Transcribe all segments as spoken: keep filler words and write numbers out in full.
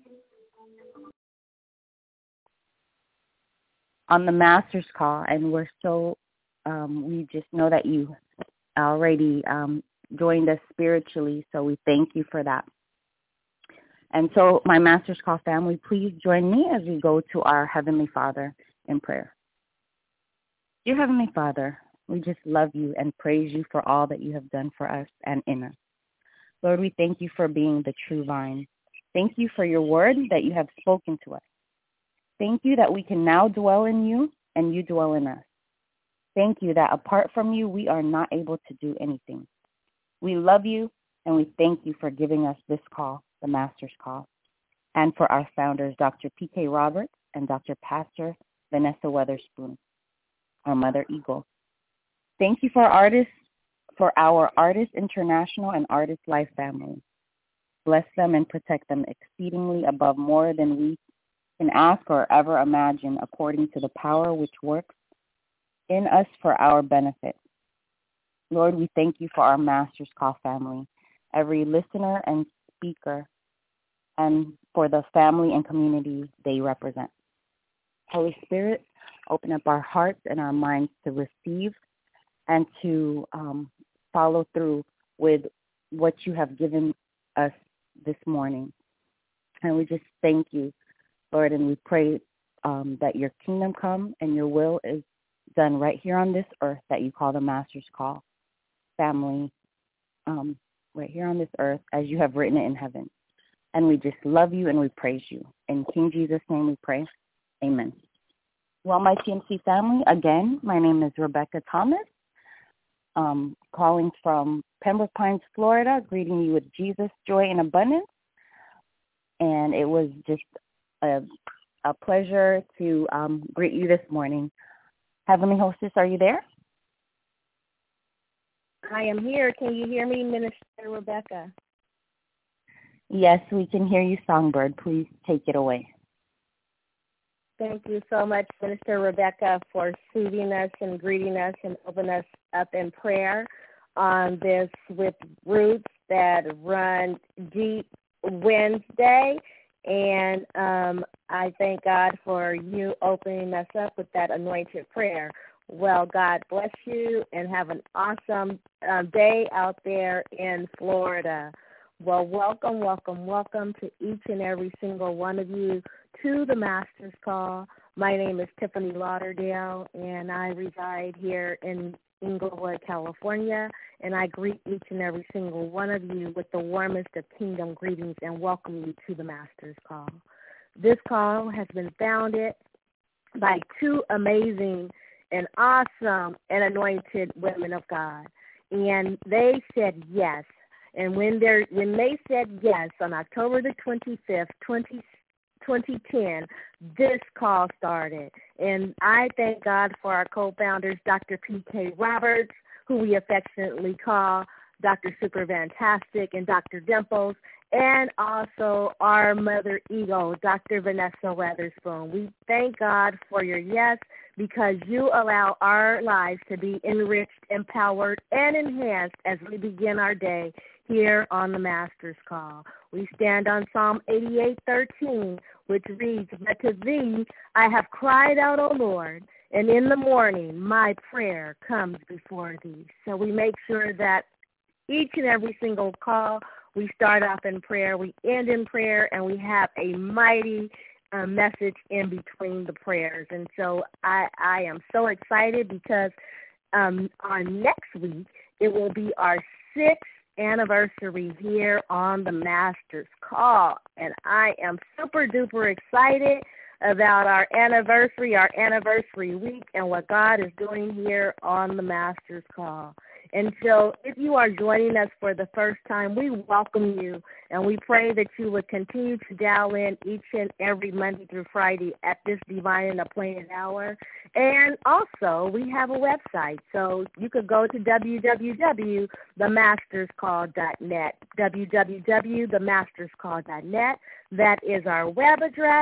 on the master's call, and we're so, um, we just know that you already um, joined us spiritually, so we thank you for that. And so, my master's call family, please join me as we go to our Heavenly Father in prayer. Dear Heavenly Father, we just love you and praise you for all that you have done for us and in us. Lord, we thank you for being the true vine. Thank you for your word that you have spoken to us. Thank you that we can now dwell in you and you dwell in us. Thank you that apart from you, we are not able to do anything. We love you and we thank you for giving us this call, the Master's Call, and for our founders, Doctor P K Roberts and Doctor Pastor Vanessa Weatherspoon, our Mother Eagle. Thank you for our artists, for our Artists International and Artist Life family. Bless them and protect them exceedingly above more than we can ask or ever imagine, according to the power which works in us for our benefit. Lord, we thank you for our Master's Call family, every listener and speaker, and for the family and community they represent. Holy Spirit, open up our hearts and our minds to receive and to um, follow through with what you have given us this morning. And we just thank you, Lord, and we pray um, that your kingdom come and your will is done right here on this earth that you call the Master's Call family, um, right here on this earth as you have written it in heaven. And we just love you and we praise you. In King Jesus' name we pray. Amen. Well, my T M C family, again, my name is Rebecca Thomas, um, calling from Pembroke Pines, Florida, greeting you with Jesus, joy, and abundance. And it was just a, a pleasure to um, greet you this morning. Heavenly Hostess, are you there? I am here. Can you hear me, Minister Rebecca? Yes, we can hear you, Songbird. Please take it away. Thank you so much, Minister Rebecca, for soothing us and greeting us and opening us up in prayer on this With Roots that run deep Wednesday. And um, I thank God for you opening us up with that anointed prayer. Well, God bless you and have an awesome uh, day out there in Florida. Well, welcome, welcome, welcome to each and every single one of you to the Master's Call. My name is Tiffany Lauderdale, and I reside here in Inglewood, California, and I greet each and every single one of you with the warmest of kingdom greetings and welcome you to the Master's Call. This call has been founded by two amazing and awesome and anointed women of God, and they said yes. And when they when they said yes on October the twenty-fifth, twenty ten, this call started. And I thank God for our co-founders, Doctor P K Roberts, who we affectionately call Doctor Super Fantastic, and Doctor Dimples, and also our Mother Eagle, Doctor Vanessa Weatherspoon. We thank God for your yes, because you allow our lives to be enriched, empowered, and enhanced as we begin our day here on the Master's Call. We stand on Psalm eighty-eight thirteen, which reads, "But to thee I have cried out, O Lord, and in the morning my prayer comes before thee." So we make sure that each and every single call, we start off in prayer, we end in prayer, and we have a mighty uh, message in between the prayers. And so I, I am so excited because um, on next week, it will be our sixth anniversary here on the Master's Call. And I am super duper excited about our anniversary, our anniversary week, and what God is doing here on the Master's Call. And so if you are joining us for the first time, we welcome you, and we pray that you would continue to dial in each and every Monday through Friday at this divine and appointed hour. And also, we have a website, so you could go to w w w dot the masters call dot net, w w w dot the masters call dot net. That is our web address.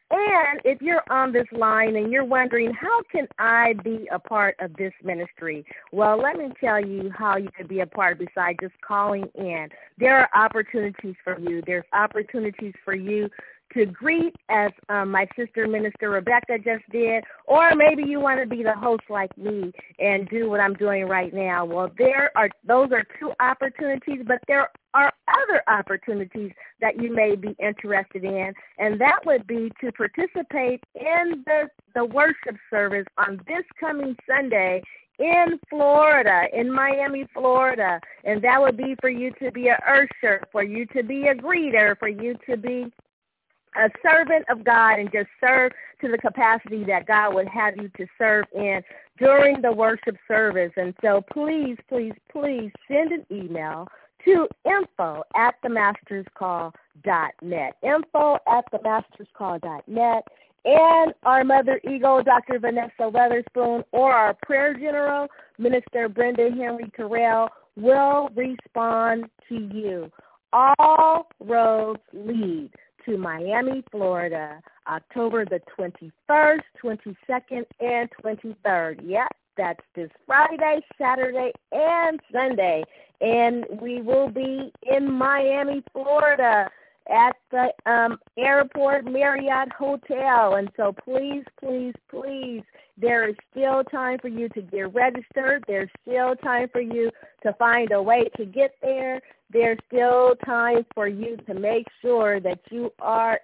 And if you're on this line and you're wondering, how can I be a part of this ministry? Well, let me tell you how you can be a part besides just calling in. There are opportunities for you. There's opportunities for you to greet, as um, my sister Minister Rebecca just did, or maybe you want to be the host like me and do what I'm doing right now. Well, there are those are two opportunities, but there are other opportunities that you may be interested in, and that would be to participate in the, the worship service on this coming Sunday in Florida, in Miami, Florida, and that would be for you to be an usher, for you to be a greeter, for you to be a servant of God and just serve to the capacity that God would have you to serve in during the worship service. And so please, please, please send an email to info at the masters call dot net, info at the masters call dot net, and our Mother Eagle, Doctor Vanessa Weatherspoon, or our prayer general, Minister Brenda Henry Terrell, will respond to you. All roads lead to Miami, Florida, October the twenty-first, twenty-second, and twenty-third. Yep, that's this Friday, Saturday, and Sunday. And we will be in Miami, Florida at the um, Airport Marriott Hotel. And so please, please, please, there is still time for you to get registered. There's still time for you to find a way to get there. There's still time for you to make sure that you are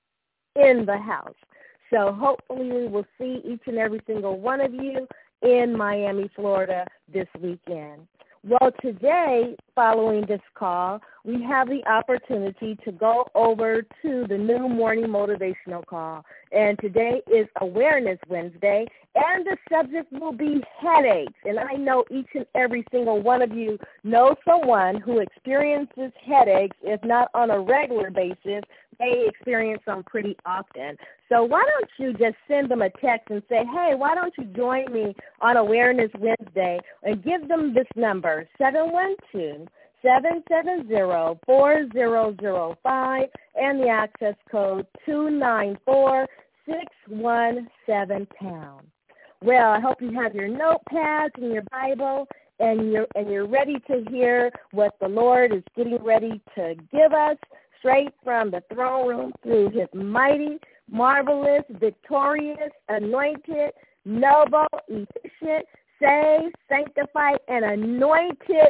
in the house. So hopefully we will see each and every single one of you in Miami, Florida this weekend. Well, today, following this call, we have the opportunity to go over to the new morning motivational call. And today is Awareness Wednesday, and the subject will be headaches. And I know each and every single one of you knows someone who experiences headaches, if not on a regular basis, they experience them pretty often. So why don't you just send them a text and say, hey, why don't you join me on Awareness Wednesday, and give them this number, seven one two, seven seven zero, four zero zero five, and the access code two nine four, six one seven pound. Well, I hope you have your notepads and your Bible, and you're, and you're ready to hear what the Lord is getting ready to give us straight from the throne room through his mighty, marvelous, victorious, anointed, noble, efficient, saved, sanctified, and anointed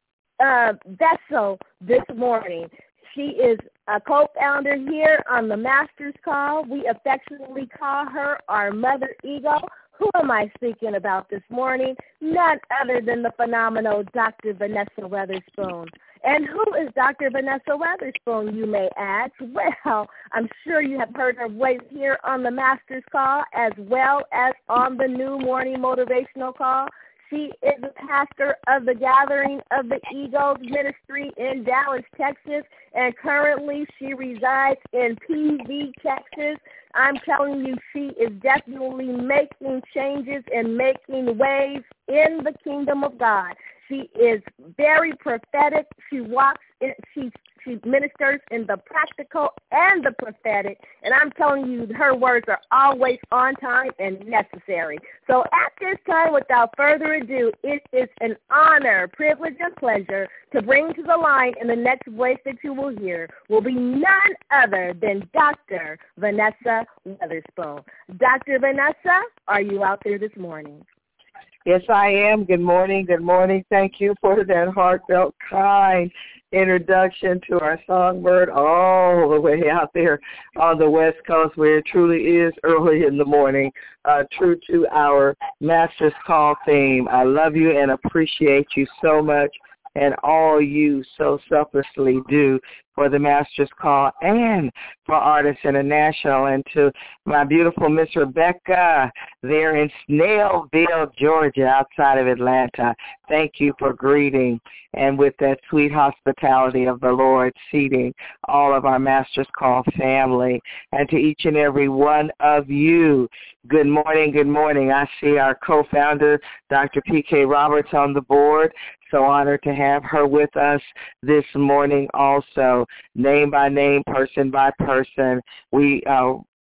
uh, vessel this morning. She is a co-founder here on the Master's Call. We affectionately call her our Mother Eagle. Who am I speaking about this morning? None other than the phenomenal Doctor Vanessa Weatherspoon. And who is Doctor Vanessa Weatherspoon, you may ask? Well, I'm sure you have heard her voice here on the Master's Call as well as on the new morning motivational call. She is the pastor of the Gathering of the Eagles Ministry in Dallas, Texas, and currently she resides in P V, Texas. I'm telling you, she is definitely making changes and making waves in the kingdom of God. She is very prophetic. She walks in, she she ministers in the practical and the prophetic. And I'm telling you, her words are always on time and necessary. So at this time, without further ado, it is an honor, privilege, and pleasure to bring to the line, and the next voice that you will hear will be none other than Doctor Vanessa Weatherspoon. Doctor Vanessa, are you out there this morning? Yes, I am. Good morning. Good morning. Thank you for that heartfelt, kind introduction to our songbird all the way out there on the West Coast, where it truly is early in the morning, uh, true to our Master's Call theme. I love you and appreciate you so much, and all you so selflessly do for the Master's Call and for Artists International. And to my beautiful Miss Rebecca there in Snellville, Georgia, outside of Atlanta, thank you for greeting and with that sweet hospitality of the Lord, seating all of our Master's Call family. And to each and every one of you, good morning, good morning. I see our co-founder, Doctor P K Roberts, on the board. So honored to have her with us this morning also, name by name, person by person. We uh,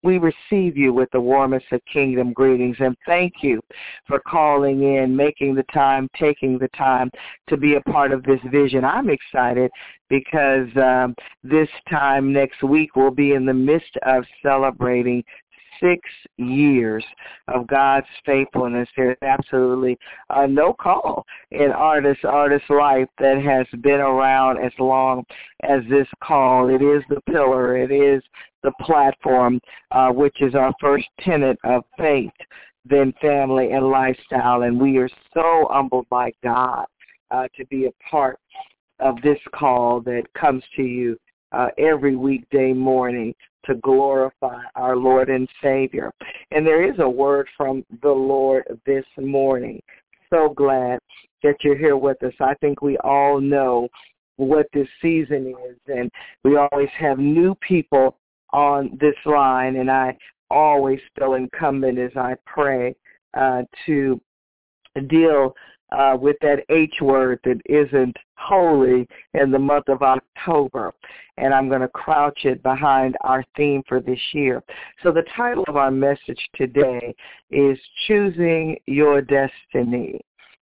we receive you with the warmest of kingdom greetings, and thank you for calling in, making the time, taking the time to be a part of this vision. I'm excited because um, this time next week we'll be in the midst of celebrating six years of God's faithfulness. There's absolutely uh, no call in artist artist life that has been around as long as this call. It is the pillar. It is the platform, uh, which is our first tenet of faith, then family and lifestyle. And we are so humbled by God uh, to be a part of this call that comes to you uh, every weekday morning to glorify our Lord and Savior. And there is a word from the Lord this morning. So glad that you're here with us. I think we all know what this season is, and we always have new people on this line, and I always feel incumbent as I pray uh, to deal Uh, with that H word that isn't holy in the month of October. And I'm going to crouch it behind our theme for this year. So the title of our message today is Choosing Your Destiny.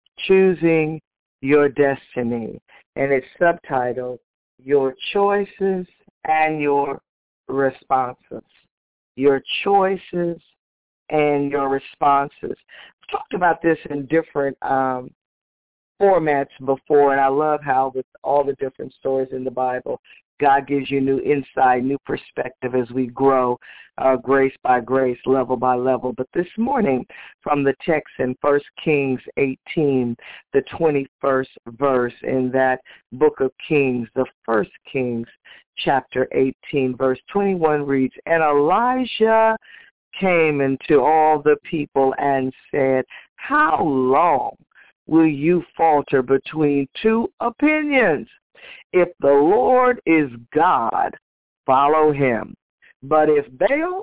Choosing Your Destiny. And it's subtitled, Your Choices and Your Responses. Your Choices and Your Responses. I've talked about this in different um, formats before, and I love how with all the different stories in the Bible, God gives you new insight, new perspective as we grow uh, grace by grace, level by level. But this morning, from the text in First Kings eighteen, the twenty-first verse in that book of Kings, the First Kings chapter eighteen, verse twenty-one reads, And Elijah came into all the people and said, How long will you falter between two opinions? If the Lord is God, follow him. But if Baal,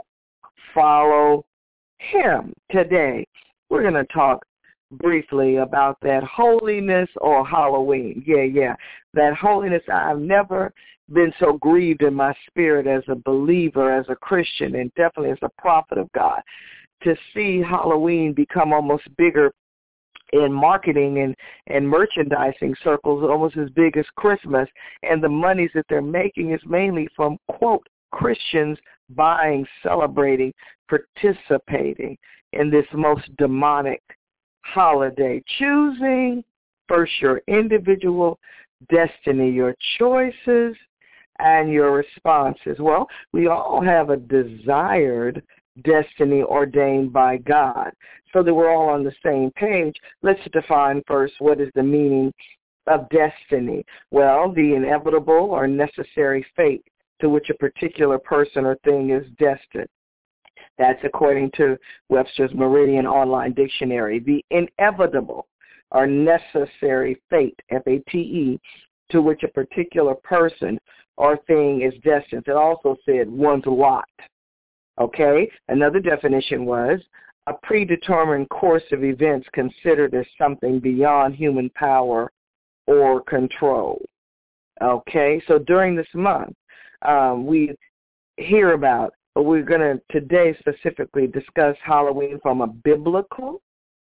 follow him. Today, we're going to talk briefly about that holiness or Halloween. Yeah, yeah, that holiness. I've never been so grieved in my spirit as a believer, as a Christian, and definitely as a prophet of God, to see Halloween become almost bigger in marketing and, and merchandising circles, almost as big as Christmas, and the monies that they're making is mainly from, quote, Christians buying, celebrating, participating in this most demonic holiday. Choosing first your individual destiny, your choices, and your responses. Well, we all have a desired destiny ordained by God. So that we're all on the same page, let's define first what is the meaning of destiny. Well, the inevitable or necessary fate to which a particular person or thing is destined. That's according to Webster's Meridian Online Dictionary. The inevitable or necessary fate, F A T E, to which a particular person or thing is destined. It also said one's lot. Okay? Another definition was a predetermined course of events considered as something beyond human power or control. Okay? So during this month, um, we hear about, but we're going to today specifically discuss Halloween from a biblical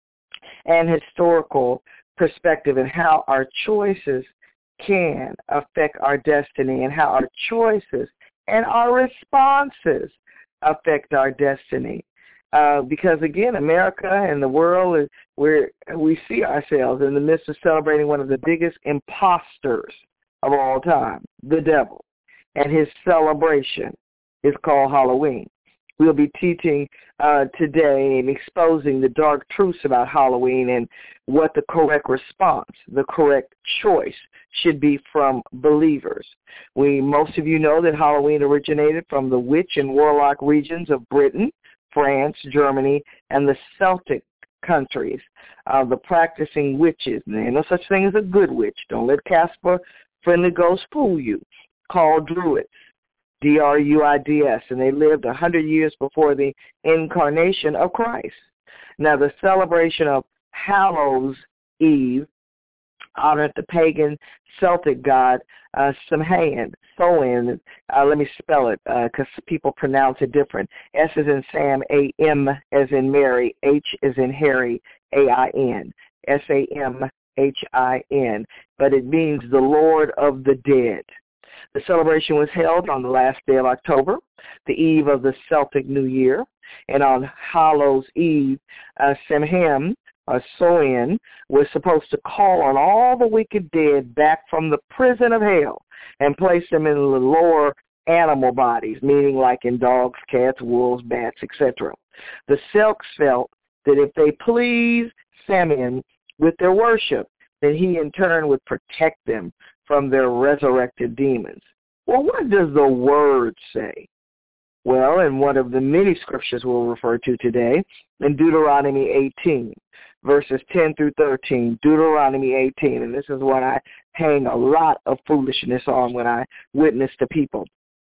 and historical perspective and how our choices can affect our destiny and how our choices and our responses affect our destiny. Uh, because, again, America and the world, is where we see ourselves in the midst of celebrating one of the biggest imposters of all time, the devil. And his celebration is called Halloween. We'll be teaching uh, today and exposing the dark truths about Halloween and what the correct response, the correct choice should be from believers. We, most of you know that Halloween originated from the witch and warlock regions of Britain, France, Germany, and the Celtic countries. Uh, the practicing witches, and there's no such thing as a good witch. Don't let Casper Friendly Ghost fool you. Called Druids. D R U I D S, and they lived one hundred years before the incarnation of Christ. Now, the celebration of Hallows Eve honored the pagan Celtic god uh, Samhain. Samhain. Uh, let me spell it because uh, people pronounce it different. S is in Sam, A M as in Mary, H is in Harry, A I N. S A M H I N. But it means the Lord of the Dead. The celebration was held on the last day of October, the eve of the Celtic New Year, and on Hallows Eve, uh, Samhain, or Samhain, was supposed to call on all the wicked dead back from the prison of hell and place them in the lower animal bodies, meaning like in dogs, cats, wolves, bats, et cetera. The Celts felt that if they pleased Samhain with their worship, then he in turn would protect them from their resurrected demons. Well, what does the word say? Well, in one of the many scriptures we'll refer to today, in Deuteronomy eighteen, verses ten through thirteen, Deuteronomy eighteen, and this is what I hang a lot of foolishness on when I witness to people.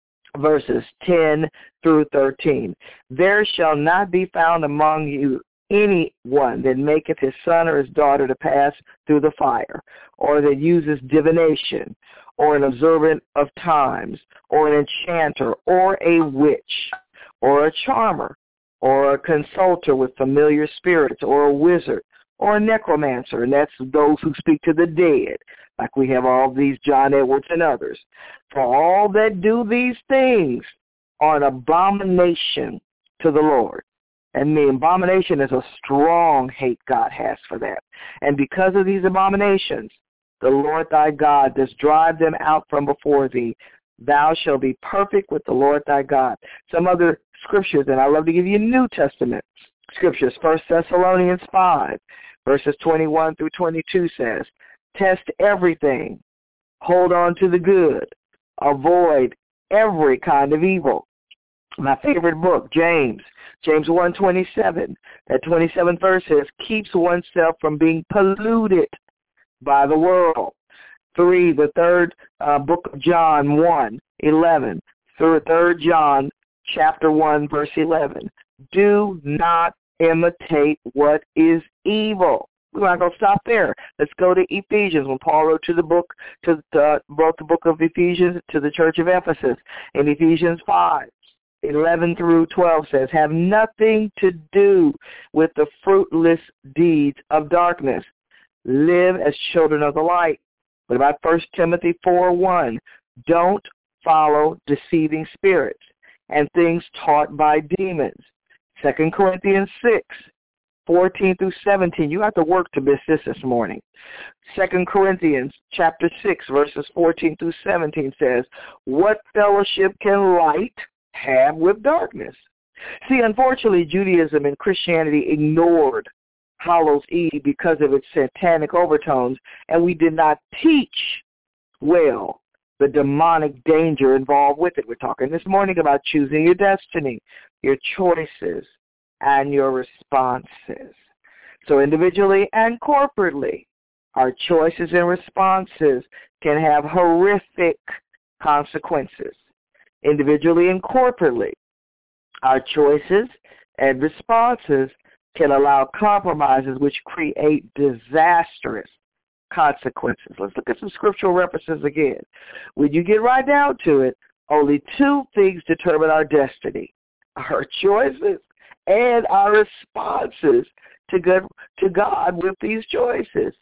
Verses ten through thirteen, there shall not be found among you any one that maketh his son or his daughter to pass through the fire, or that uses divination, or an observant of times, or an enchanter, or a witch, or a charmer, or a consulter with familiar spirits, or a wizard, or a necromancer, and that's those who speak to the dead, like we have all these John Edwards and others. For all that do these things are an abomination to the Lord. And the abomination is a strong hate God has for that. And because of these abominations, the Lord thy God does drive them out from before thee. Thou shalt be perfect with the Lord thy God. Some other scriptures, and I love to give you New Testament scriptures. First Thessalonians five, verses twenty-one through twenty-two says, test everything, hold on to the good, avoid every kind of evil. My favorite book, James, James one twenty-seven, that twenty-seventh verse says, keeps oneself from being polluted by the world. Three, the third uh, book of John, one eleven, through third John, chapter one, verse eleven. Do not imitate what is evil. We're not going to stop there. Let's go to Ephesians. When Paul wrote to the book, to the, wrote the book of Ephesians to the church of Ephesus, in Ephesians five, eleven through twelve says, have nothing to do with the fruitless deeds of darkness. Live as children of the light. What about First Timothy four one? Don't follow deceiving spirits and things taught by demons. Second Corinthians six, fourteen through seventeen. You have to work to miss this this morning. Second Corinthians chapter six, verses fourteen through seventeen says, what fellowship can light have with darkness? See, unfortunately, Judaism and Christianity ignored Hallows Eve because of its satanic overtones, and we did not teach well the demonic danger involved with it. We're talking this morning about choosing your destiny, your choices, and your responses. So individually and corporately, our choices and responses can have horrific consequences. Individually and corporately, our choices and responses can allow compromises which create disastrous consequences. Let's look at some scriptural references again. When you get right down to it, only two things determine our destiny: our choices and our responses to God, to God with these choices.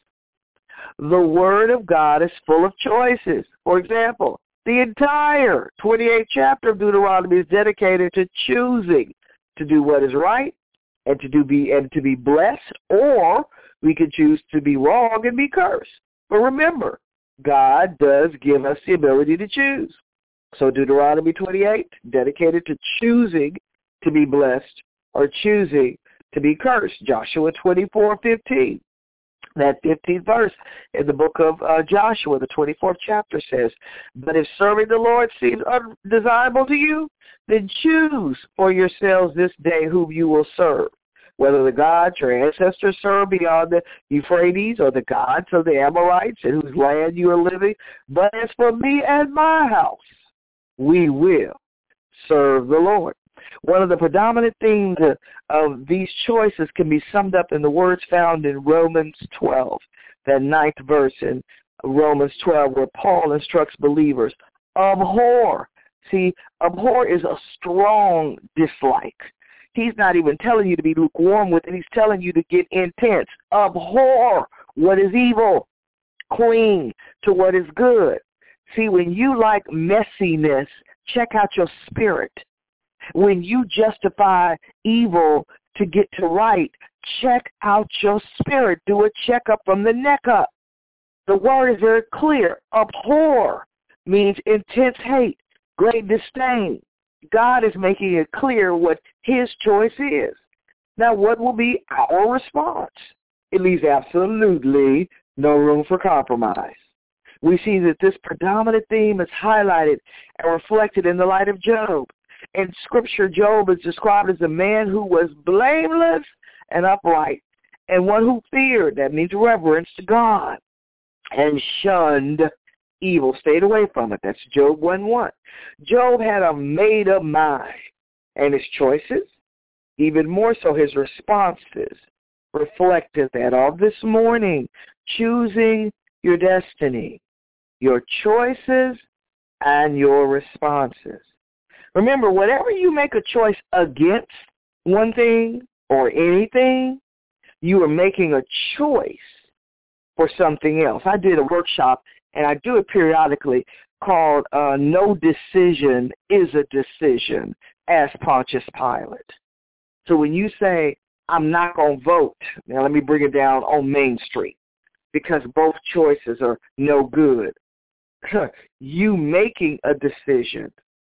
The Word of God is full of choices. For example, the entire twenty-eighth chapter of Deuteronomy is dedicated to choosing to do what is right and to do be and to be blessed, or we could choose to be wrong and be cursed. But remember, God does give us the ability to choose. So Deuteronomy twenty-eight, dedicated to choosing to be blessed or choosing to be cursed. Joshua twenty-four fifteen. That fifteenth verse in the book of uh, Joshua, the twenty-fourth chapter says, but if serving the Lord seems undesirable to you, then choose for yourselves this day whom you will serve, whether the gods your ancestors served beyond the Euphrates or the gods of the Amorites in whose land you are living. But as for me and my house, we will serve the Lord. One of the predominant themes of these choices can be summed up in the words found in Romans twelve, that ninth verse in Romans twelve where Paul instructs believers, abhor. See, abhor is a strong dislike. He's not even telling you to be lukewarm with it. He's telling you to get intense. Abhor what is evil. Cling to what is good. See, when you like messiness, check out your spirit. When you justify evil to get to right, check out your spirit. Do a checkup from the neck up. The word is very clear. Abhor means intense hate, great disdain. God is making it clear what his choice is. Now, what will be our response? It leaves absolutely no room for compromise. We see that this predominant theme is highlighted and reflected in the light of Job. In Scripture, Job is described as a man who was blameless and upright, and one who feared, that means reverence to God, and shunned evil, stayed away from it. That's Job one one. Job had a made-up mind, and his choices, even more so his responses, reflected that. All this morning, choosing your destiny, your choices, and your responses. Remember, whenever you make a choice against one thing or anything, you are making a choice for something else. I did a workshop, and I do it periodically, called uh, No Decision is a Decision, asked Pontius Pilate. So when you say, I'm not going to vote, now let me bring it down on Main Street, because both choices are no good. You making a decision,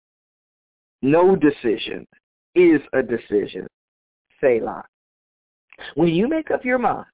no decision is a decision. Selah. When you make up your mind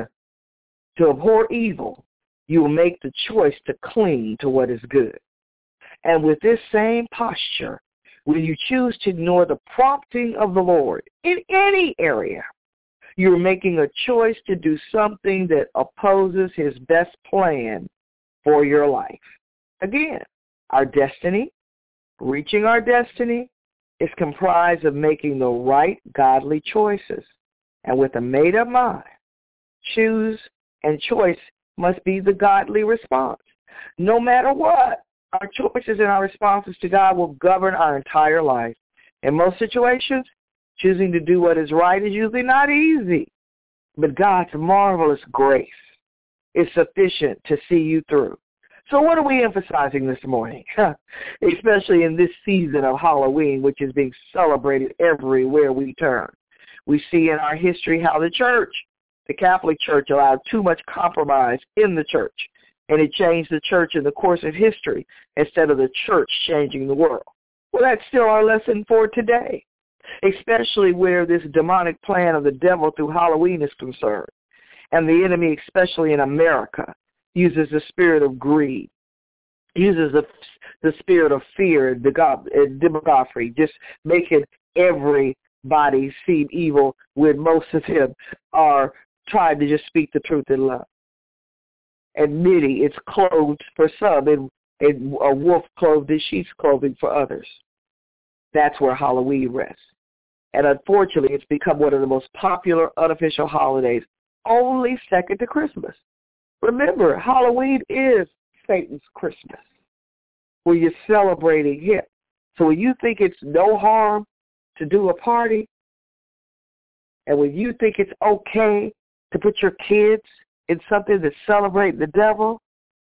to abhor evil, you will make the choice to cling to what is good. And with this same posture, when you choose to ignore the prompting of the Lord in any area, you're making a choice to do something that opposes his best plan for your life. Again, our destiny, reaching our destiny, is comprised of making the right godly choices. And with a made-up mind, choose and choice must be the godly response. No matter what, our choices and our responses to God will govern our entire life. In most situations, choosing to do what is right is usually not easy. But God's marvelous grace is sufficient to see you through. So what are we emphasizing this morning? Especially in this season of Halloween, which is being celebrated everywhere we turn. We see in our history how the church, the Catholic Church, allowed too much compromise in the church. And it changed the church in the course of history instead of the church changing the world. Well, that's still our lesson for today, especially where this demonic plan of the devil through Halloween is concerned. And the enemy, especially in America, uses the spirit of greed, uses the, the spirit of fear and demagoguery, just making everybody seem evil when most of them are trying to just speak the truth in love. Admitting it's clothed for some and, and a wolf clothed in sheep's clothing for others. That's where Halloween rests. And unfortunately, it's become one of the most popular unofficial holidays, only second to Christmas. Remember, Halloween is Satan's Christmas, where you're celebrating him. So when you think it's no harm to do a party, and when you think it's okay to put your kids in something that's celebrating the devil,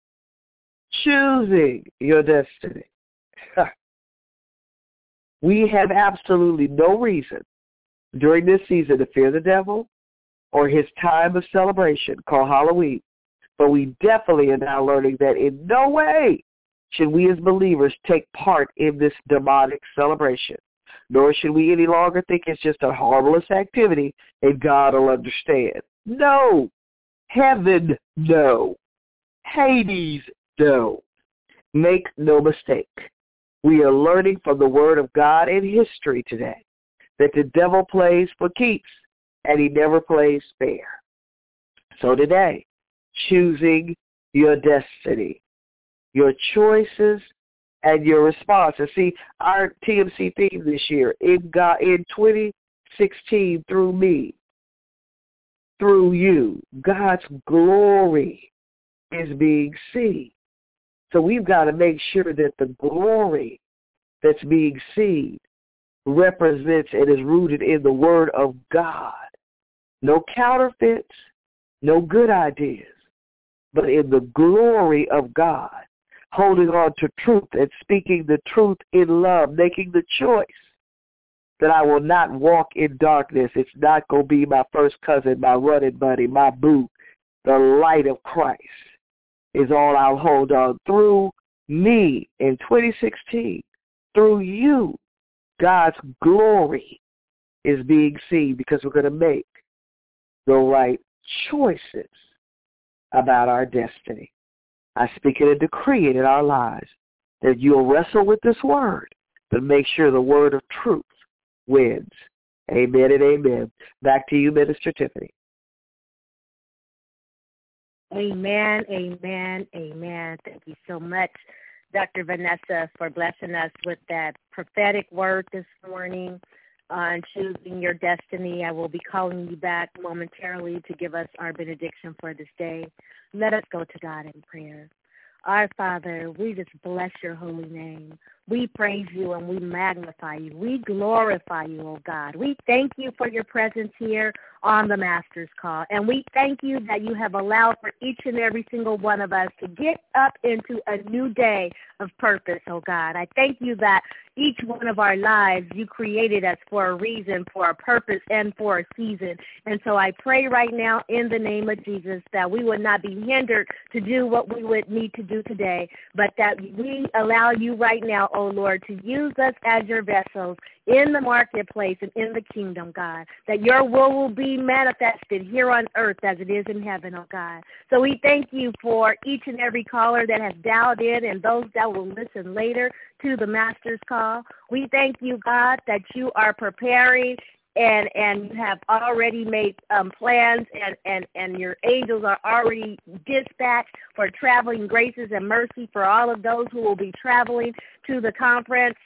choosing your destiny. We have absolutely no reason during this season to fear the devil or his time of celebration called Halloween. But we definitely are now learning that in no way should we as believers take part in this demonic celebration, nor should we any longer think it's just a harmless activity and God will understand. No. Heaven, no. Hades, no. Make no mistake. We are learning from the Word of God in history today that the devil plays for keeps and he never plays fair. So today, choosing your destiny, your choices, and your responses. See, our T M C theme this year, in God, in twenty sixteen, through me, through you. God's glory is being seen. So we've got to make sure that the glory that's being seen represents and is rooted in the Word of God. No counterfeits, no good ideas, but in the glory of God, holding on to truth and speaking the truth in love, making the choice that I will not walk in darkness. It's not going to be my first cousin, my running buddy, my boo. The light of Christ is all I'll hold on. Through me in twenty sixteen, through you, God's glory is being seen because we're going to make the right choices about our destiny. I speak it and decree it in our lives that you'll wrestle with this word, but make sure the word of truth wins. Amen and amen. Back to you, Minister Tiffany. Amen, amen, amen. Thank you so much, Doctor Vanessa, for blessing us with that prophetic word this morning on choosing your destiny. I will be calling you back momentarily to give us our benediction for this day. Let us go to God in prayer. Our Father, we just bless your holy name. We praise you and we magnify you. We glorify you, oh God. We thank you for your presence here on the Master's Call. And we thank you that you have allowed for each and every single one of us to get up into a new day of purpose, oh God. I thank you that each one of our lives, you created us for a reason, for a purpose, and for a season. And so I pray right now in the name of Jesus that we would not be hindered to do what we would need to do today, but that we allow you right now, oh Lord, to use us as your vessels in the marketplace and in the kingdom, God, that your will will be manifested here on earth as it is in heaven, oh God. So we thank you for each and every caller that has dialed in and those that will listen later to the Master's Call. We thank you, God, that you are preparing and and you have already made um, plans and, and, and your angels are already dispatched for traveling graces and mercy for all of those who will be traveling to the conference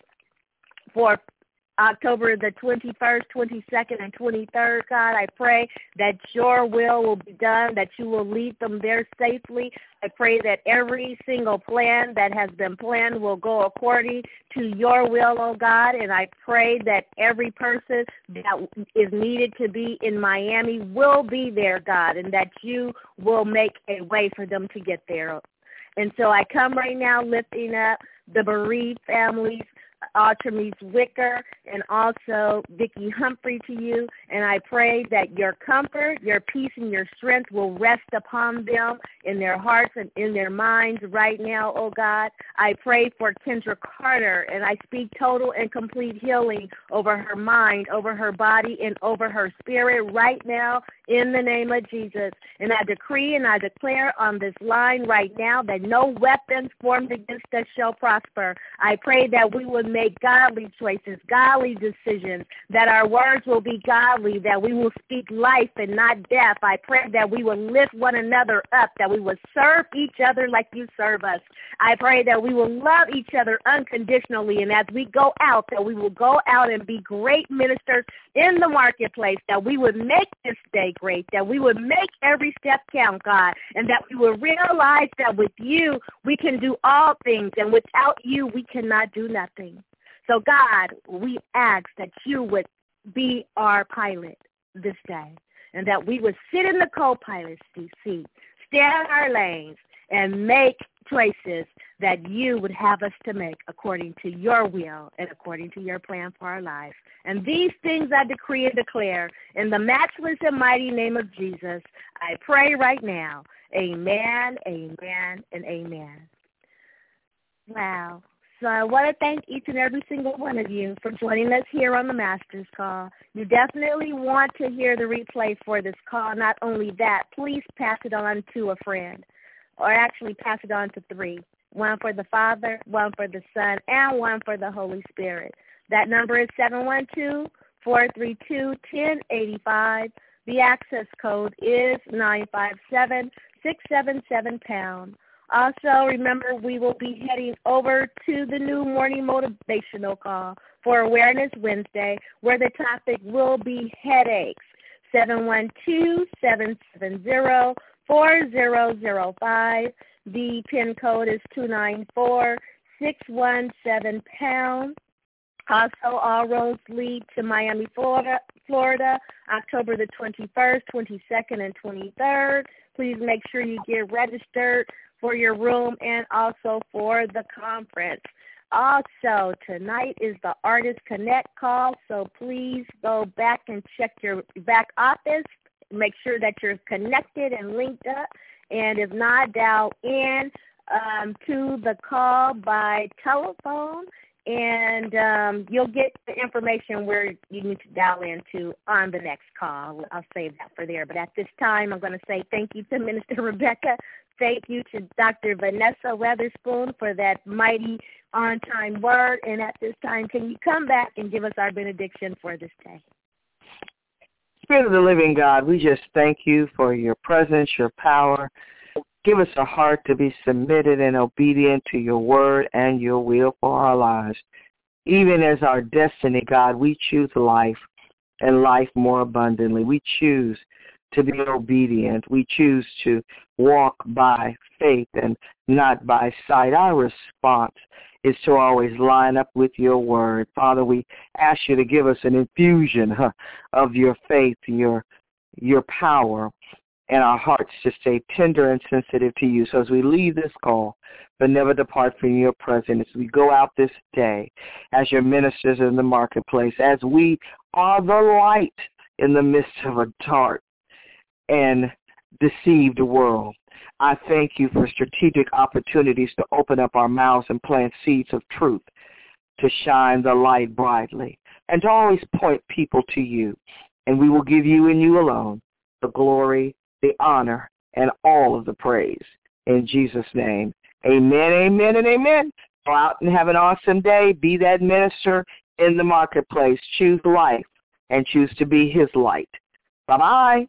for October the twenty-first, twenty-second, and twenty-third, God. I pray that your will will be done, that you will lead them there safely. I pray that every single plan that has been planned will go according to your will, oh God. And I pray that every person that is needed to be in Miami will be there, God, and that you will make a way for them to get there. And so I come right now lifting up the bereaved families, Artemis Wicker, and also Vicki Humphrey to you. And I pray that your comfort, your peace, and your strength will rest upon them in their hearts and in their minds right now, oh God. I pray for Kendra Carter, and I speak total and complete healing over her mind, over her body, and over her spirit right now in the name of Jesus. And I decree and I declare on this line right now that no weapons formed against us shall prosper. I pray that we would make godly choices, godly decisions, that our words will be godly, that we will speak life and not death. I pray that we will lift one another up, that we will serve each other like you serve us. I pray that we will love each other unconditionally, and as we go out, that we will go out and be great ministers in the marketplace, that we would make this day great, that we would make every step count, God, and that we will realize that with you we can do all things, and without you we cannot do nothing. So, God, we ask that you would be our pilot this day, and that we would sit in the co-pilot seat, stay in our lanes, and make choices that you would have us to make according to your will and according to your plan for our life. And these things I decree and declare in the matchless and mighty name of Jesus. I pray right now. Amen, amen, and amen. Wow. So I want to thank each and every single one of you for joining us here on the Master's Call. You definitely want to hear the replay for this call. Not only that, please pass it on to a friend, or actually pass it on to three. One for the Father, one for the Son, and one for the Holy Spirit. That number is seven one two, four three two, one zero eight five. The access code is nine five seven, six seven seven pound. Also, remember, we will be heading over to the new morning motivational call for Awareness Wednesday, where the topic will be headaches. seven one two, seven seven zero, four zero zero five. The PIN code is two nine four, six one seven pound. Also, all roads lead to Miami, Florida, Florida, October the twenty-first, twenty-second, and twenty-third. Please make sure you get registered for your room and also for the conference. Also, tonight is the Artist Connect call, so please go back and check your back office. Make sure that you're connected and linked up. And if not, dial in um, to the call by telephone, and um, you'll get the information where you need to dial into on the next call. I'll save that for there. But at this time, I'm going to say thank you to Minister Rebecca. Thank you to Doctor Vanessa Weatherspoon for that mighty on-time word. And at this time, can you come back and give us our benediction for this day? Spirit of the living God, we just thank you for your presence, your power. Give us a heart to be submitted and obedient to your word and your will for our lives. Even as our destiny, God, we choose life and life more abundantly. We choose to be obedient. We choose to walk by faith and not by sight. Our response is to always line up with your word. Father, we ask you to give us an infusion huh, of your faith, your your power, and our hearts to stay tender and sensitive to you. So as we leave this call, but never depart from your presence, as we go out this day as your ministers in the marketplace, as we are the light in the midst of a dark and deceived world. I thank you for strategic opportunities to open up our mouths and plant seeds of truth, to shine the light brightly, and to always point people to you. And we will give you and you alone the glory, the honor, and all of the praise. In Jesus' name, amen, amen, and amen. Go out and have an awesome day. Be that minister in the marketplace. Choose life and choose to be his light. Bye-bye.